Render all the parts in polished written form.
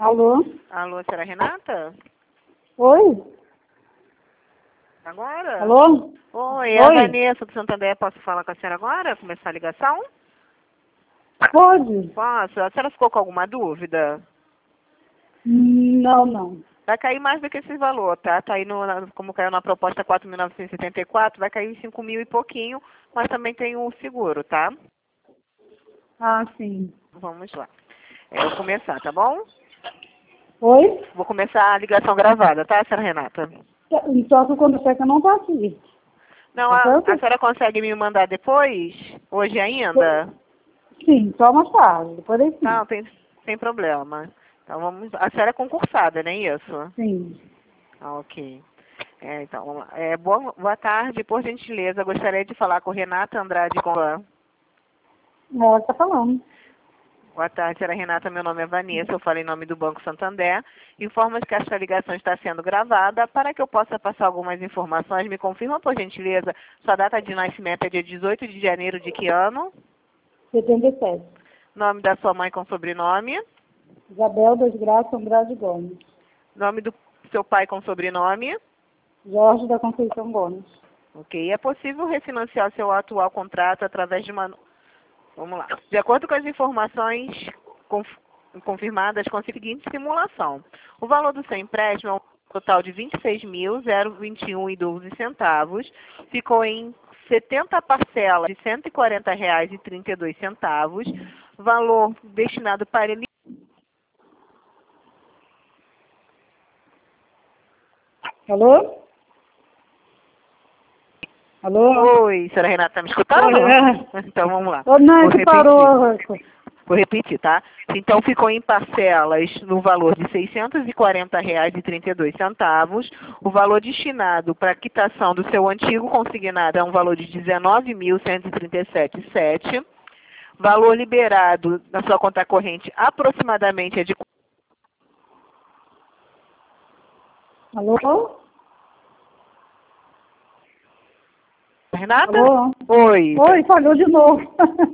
Alô? Alô, senhora Renata? Oi? Agora? Alô? Oi, é a Oi? Vanessa do Santander. Posso falar com a senhora agora? Começar a ligação? Pode? Posso? A senhora ficou com alguma dúvida? Não. Vai cair mais do que esse valor, tá? Tá aí como caiu na proposta 4.974, vai cair 5 mil e pouquinho, mas também tem o seguro, tá? Ah, sim. Vamos lá. Eu vou começar, tá bom? Oi? Vou começar a ligação gravada, tá, senhora Renata? Só que quando você que eu não tá aqui. Não, Tá a certo? senhora consegue me mandar depois? Hoje ainda? Sim, só mais tarde. Depois aí sim. Não, tem problema. Então vamos. A senhora é concursada, não é isso? Sim. Ah, ok. Então, vamos lá. Boa tarde, por gentileza. Gostaria de falar com Renata Andrade Golan. Ela tá falando. Boa tarde, senhora Renata. Meu nome é Vanessa. Eu falo em nome do Banco Santander. Informo que esta ligação está sendo gravada. Para que eu possa passar algumas informações, me confirma, por gentileza, sua data de nascimento é dia 18 de janeiro de que ano? 77. Nome da sua mãe com sobrenome? Isabel das Graças Andrade Gomes. Nome do seu pai com sobrenome? Jorge da Conceição Gomes. Ok. É possível refinanciar o seu atual contrato através de uma... Vamos lá. De acordo com as informações confirmadas com a seguinte simulação. O valor do seu empréstimo é um total de R$ 26.021,12. Ficou em 70 parcelas de R$ 140,32. Valor destinado para ele. Alô? Alô? Oi, senhora Renata, está me escutando? Então vamos lá. Ô, não, Vou que repetir. parou. Vou repetir, tá? Então ficou em parcelas no valor de R$ 640,32. O valor destinado para a quitação do seu antigo consignado é um valor de R$ 19.137,7. Valor liberado na sua conta corrente aproximadamente é de... Alô? Renata? Alô? Oi. Oi, falhou de novo.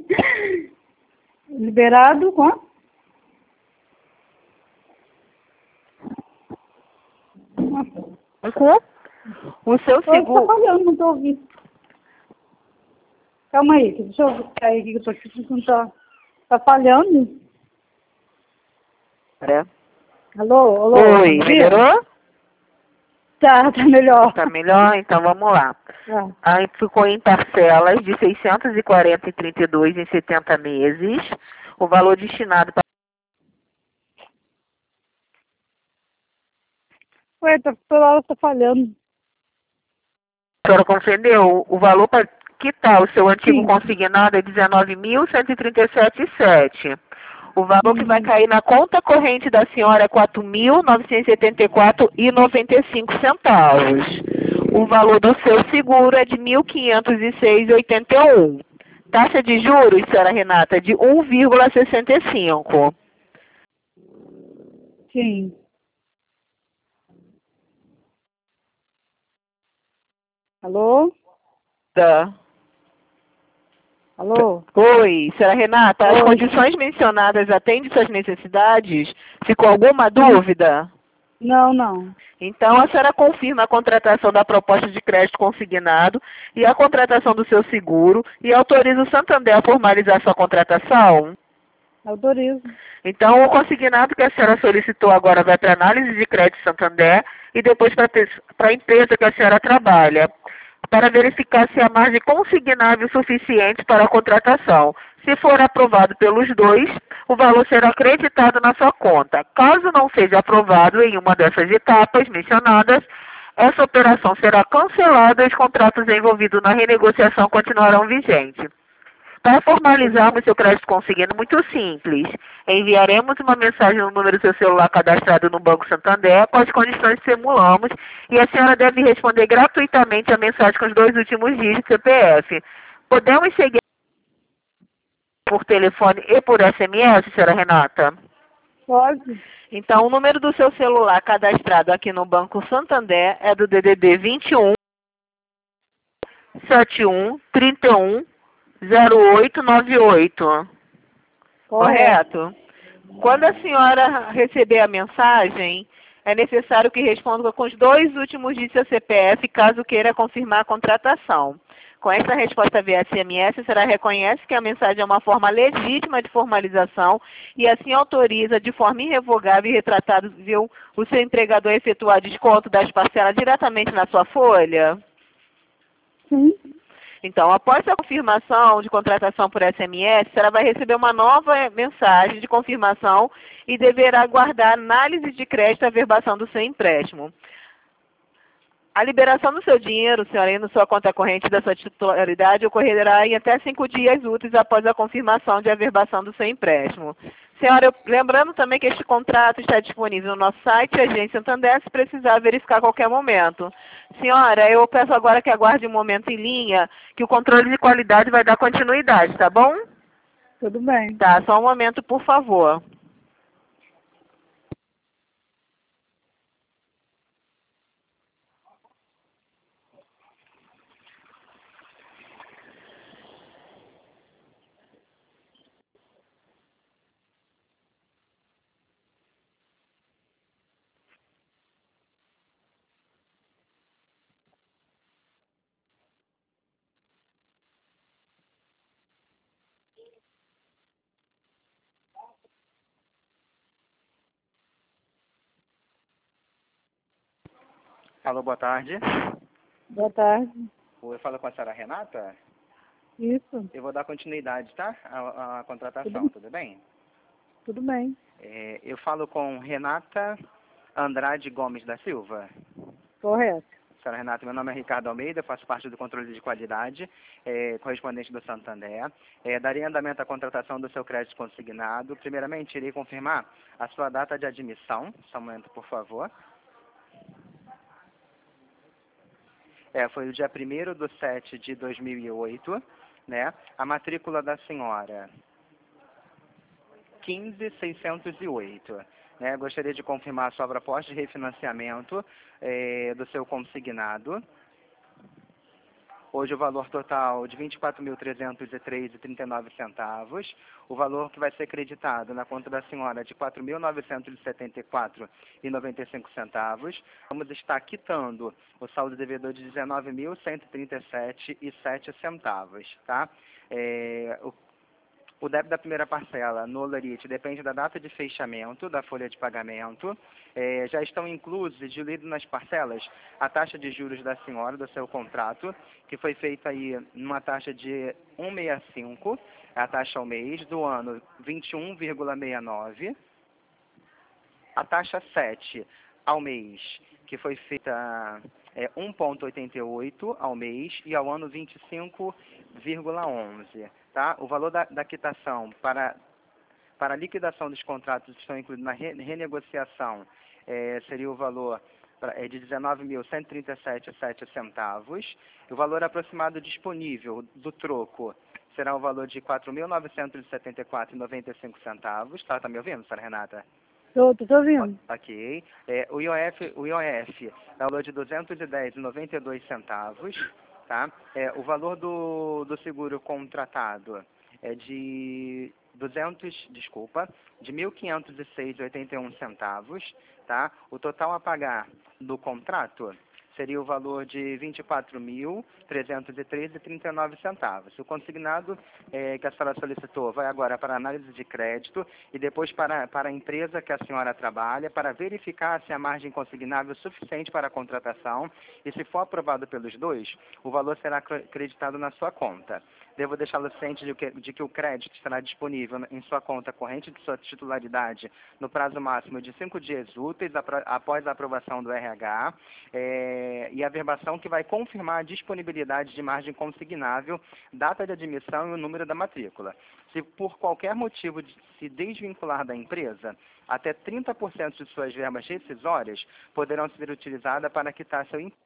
Liberado com? O seu Oi, tá seguro... falhando, não tô ouvindo. Calma aí, deixa eu ver aí que eu tô aqui, não tá falhando? Alô, tá me Oi, ouvindo? melhorou? Tá melhor. Tá melhor? Então vamos lá. Ah, Aí ficou em parcelas de 640,32 em 70 meses. O valor destinado para... ué, toda hora tá falhando. A senhora compreendeu? O valor para quitar o seu antigo Sim. consignado é 19.137,7. O valor que vai Uhum. cair na conta corrente da senhora é 4.974,95 centavos. O valor do seu seguro é de 1.506,81. Taxa de juros, senhora Renata, de 1,65. Sim. Alô? Tá. Alô? Oi, senhora Renata, as Oi. condições mencionadas atendem suas necessidades? Ficou alguma dúvida? Não. Então, a senhora confirma a contratação da proposta de crédito consignado e a contratação do seu seguro e autoriza o Santander a formalizar sua contratação? Autorizo. Então, o consignado que a senhora solicitou agora vai para análise de crédito Santander e depois para a empresa que a senhora trabalha, para verificar se há margem consignável suficiente para a contratação. Se for aprovado pelos dois, o valor será acreditado na sua conta. Caso não seja aprovado em uma dessas etapas mencionadas, essa operação será cancelada e os contratos envolvidos na renegociação continuarão vigentes. Para formalizarmos seu crédito consignado, muito simples. Enviaremos uma mensagem no número do seu celular cadastrado no Banco Santander com as condições que simulamos e a senhora deve responder gratuitamente a mensagem com os 2 últimos dígitos do CPF. Podemos seguir por telefone e por SMS, senhora Renata? Pode? Então, o número do seu celular cadastrado aqui no Banco Santander é do DDD 21 71 31 0898. Correto. Correto? Quando a senhora receber a mensagem, é necessário que responda com os 2 últimos dígitos do seu CPF, caso queira confirmar a contratação. Com essa resposta via SMS, será reconhece que a mensagem é uma forma legítima de formalização e assim autoriza de forma irrevogável e retratável o seu empregador a efetuar desconto das parcelas diretamente na sua folha? Sim. Então, após a confirmação de contratação por SMS, ela vai receber uma nova mensagem de confirmação e deverá aguardar análise de crédito e averbação do seu empréstimo. A liberação do seu dinheiro, senhora, aí na sua conta corrente da sua titularidade ocorrerá em até 5 dias úteis após a confirmação de averbação do seu empréstimo. Senhora, lembrando também que este contrato está disponível no nosso site, Agência Santander, se precisar verificar a qualquer momento. Senhora, eu peço agora que aguarde um momento em linha, que o controle de qualidade vai dar continuidade, tá bom? Tudo bem. Tá, só um momento, por favor. Alô, boa tarde. Boa tarde. Eu falo com a senhora Renata. Isso. Eu vou dar continuidade, tá? À contratação, tudo bem? Tudo bem. Eu falo com Renata Andrade Gomes da Silva. Correto. Senhora Renata, meu nome é Ricardo Almeida, faço parte do controle de qualidade, correspondente do Santander. Darei andamento à contratação do seu crédito consignado. Primeiramente, irei confirmar a sua data de admissão. Só um momento, por favor. Foi o dia 1º de 7 de 2008, né? A matrícula da senhora, 15.608. Né? Gostaria de confirmar a sua proposta de refinanciamento do seu consignado. Hoje o valor total de R$ 24.303,39. O valor que vai ser creditado na conta da senhora de R$ 4.974,95. Vamos estar quitando o saldo devedor de R$ 19.137,07, tá? O débito da primeira parcela no Olerite depende da data de fechamento da folha de pagamento. Já estão inclusos e diluídos nas parcelas a taxa de juros da senhora, do seu contrato, que foi feita aí numa taxa de 1,65, a taxa ao mês, do ano 21,69. A taxa 7 ao mês, que foi feita 1,88 ao mês e ao ano 25,11. Tá? O valor da quitação para a liquidação dos contratos estão incluídos na renegociação, seria o valor de R$ 19.137,07. O valor aproximado disponível do troco será o valor de R$ 4.974,95. Tá me ouvindo, senhora Renata? Tô ouvindo. Ok. O IOF é o valor de R$ 210,92. Tá? O valor do seguro contratado é de R$ 1.506,81. Tá? O total a pagar do contrato seria o valor de R$ 24.313,39. O consignado que a senhora solicitou vai agora para análise de crédito e depois para a empresa que a senhora trabalha, para verificar se a margem consignável é suficiente para a contratação e, se for aprovado pelos dois, o valor será creditado na sua conta. Devo deixá-lo ciente de que o crédito estará disponível em sua conta corrente de sua titularidade no prazo máximo de 5 dias úteis após a aprovação do RH, e a verbação que vai confirmar a disponibilidade de margem consignável, data de admissão e o número da matrícula. Se por qualquer motivo se desvincular da empresa, até 30% de suas verbas rescisórias poderão ser utilizadas para quitar seu imposto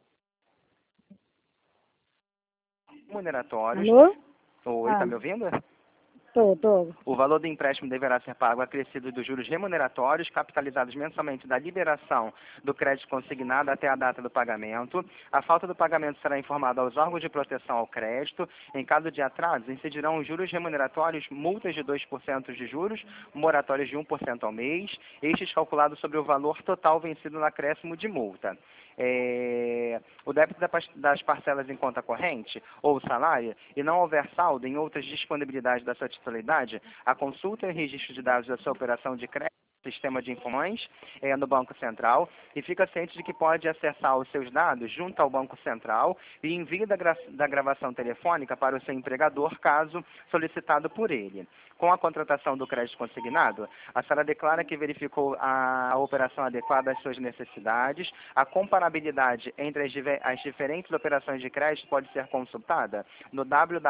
remuneratórios. Alô? Oi, tá me ouvindo? Tô. O valor do empréstimo deverá ser pago acrescido dos juros remuneratórios, capitalizados mensalmente da liberação do crédito consignado até a data do pagamento. A falta do pagamento será informada aos órgãos de proteção ao crédito. Em caso de atraso, incidirão os juros remuneratórios, multas de 2% de juros, moratórios de 1% ao mês, estes calculados sobre o valor total vencido no acréscimo de multa. O débito das parcelas em conta corrente ou salário e não houver saldo em outras disponibilidades da sua titularidade, a consulta e registro de dados da sua operação de crédito sistema de informações no Banco Central e fica ciente de que pode acessar os seus dados junto ao Banco Central e envio da gravação telefônica para o seu empregador, caso solicitado por ele. Com a contratação do crédito consignado, a senhora declara que verificou a operação adequada às suas necessidades. A comparabilidade entre as diferentes operações de crédito pode ser consultada no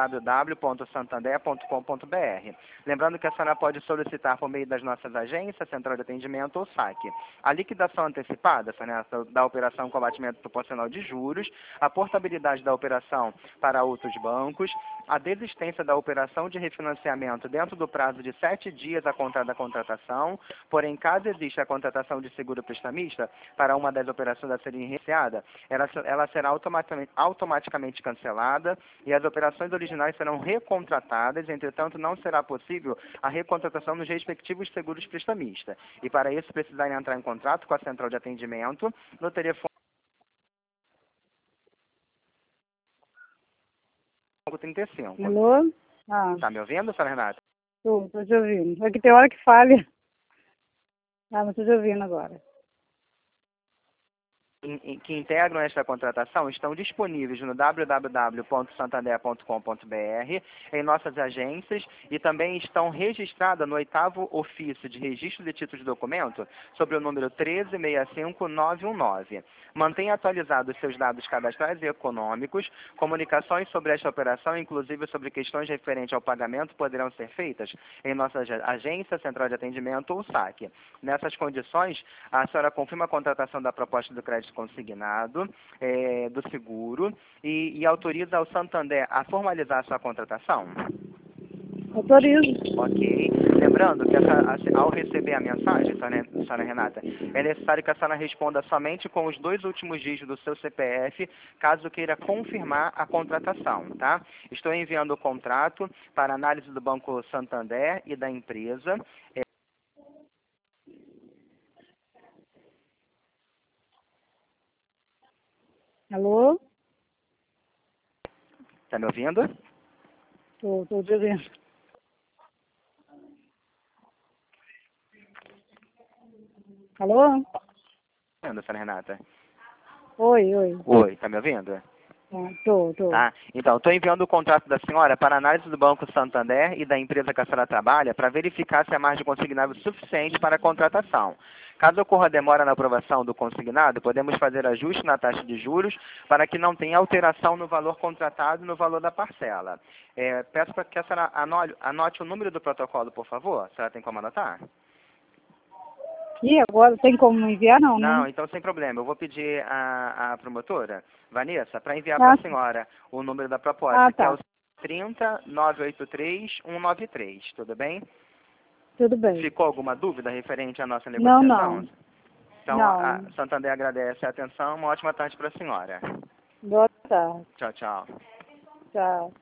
www.santander.com.br. Lembrando que a senhora pode solicitar por meio das nossas agências, Central de Atendimento ou saque. A liquidação antecipada, da operação com abatimento proporcional de juros, a portabilidade da operação para outros bancos, a desistência da operação de refinanciamento dentro do prazo de 7 dias da contratação, porém, caso exista a contratação de seguro prestamista para uma das operações a serem iniciada, ela será automaticamente cancelada e as operações originais serão recontratadas, entretanto, não será possível a recontratação nos respectivos seguros prestamistas. E para isso, precisarem entrar em contato com a Central de Atendimento no telefone 35. Alô? Ah, Tá me ouvindo, senhora Renata? tô te ouvindo. É que tem hora que falha. Ah, mas tô te ouvindo agora. Que integram esta contratação estão disponíveis no www.santander.com.br, em nossas agências, e também estão registradas no 8º Ofício de Registro de Títulos de Documento, sobre o número 1365919. Mantenha atualizados seus dados cadastrais e econômicos. Comunicações sobre esta operação, inclusive sobre questões referentes ao pagamento, poderão ser feitas em nossas agências, Central de Atendimento ou saque. Nessas condições, a senhora confirma a contratação da proposta do crédito consignado, do seguro, e autoriza ao Santander a formalizar a sua contratação? Autorizo. Ok. Lembrando que ao receber a mensagem, senhora Renata, é necessário que a senhora responda somente com os 2 últimos dígitos do seu CPF, caso queira confirmar a contratação, tá? Estou enviando o contrato para análise do Banco Santander e da empresa. Alô? Está me ouvindo? Tô te ouvindo. Alô? Senhora Renata? Oi. Oi, está me ouvindo? Ah, tô. Tá. Então, estou enviando o contrato da senhora para análise do Banco Santander e da empresa que a senhora trabalha para verificar se a margem consignável é suficiente para a contratação. Caso ocorra demora na aprovação do consignado, podemos fazer ajuste na taxa de juros para que não tenha alteração no valor contratado e no valor da parcela. Peço para que a senhora anote o número do protocolo, por favor. A senhora tem como anotar? E agora tem como enviar, não, né? Não, então sem problema. Eu vou pedir à promotora, Vanessa, para enviar para a senhora o número da proposta, que é o 30-983-193, tudo bem? Tudo bem. Ficou alguma dúvida referente à nossa negociação? Não. Então, Não. a Santander agradece a atenção. Uma ótima tarde para a senhora. Boa tarde. Tchau, tchau. Tchau.